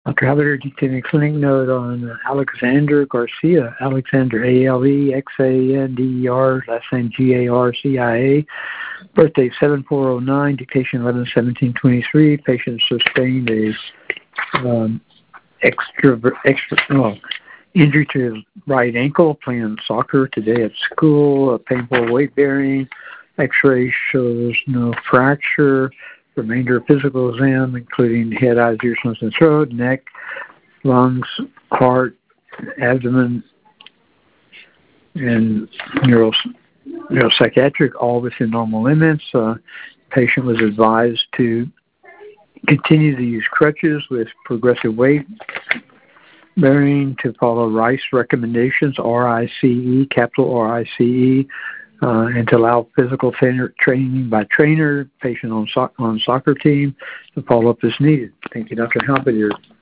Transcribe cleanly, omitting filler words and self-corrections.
Dr. Halbert, detailing clinic note on Alexander Garcia. Alexander, Alexander, last name Garcia. Birthday 7409, dictation 11/17/23. Patient sustained a injury to his right ankle playing soccer today at school. Painful weight bearing. X-ray shows no fracture. Remainder of physical exam, including head, eyes, ears, nose, and throat, neck, lungs, heart, abdomen, and neuropsychiatric, all within normal limits. Patient was advised to continue to use crutches with progressive weight bearing, to follow RICE recommendations, RICE, capital RICE, and to allow physical training by trainer, patient on soccer team, to follow up as needed. Thank you, Dr. Halbert.